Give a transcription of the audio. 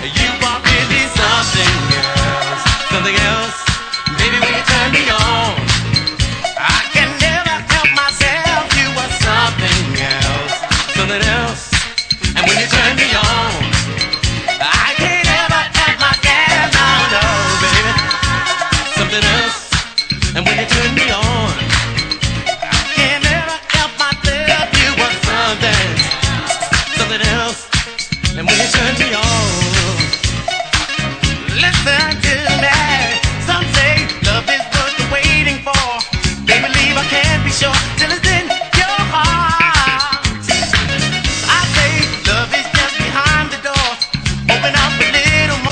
You are really something else, something else. Baby, when you turn me on, I can never help myself. You are something else, something else.